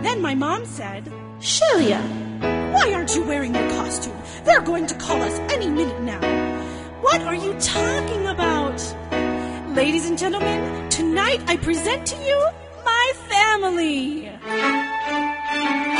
Then my mom said, "Shelia, why aren't you wearing your costume? They're going to call us any minute now." "What are you talking about?" "Ladies and gentlemen, tonight I present to you my family."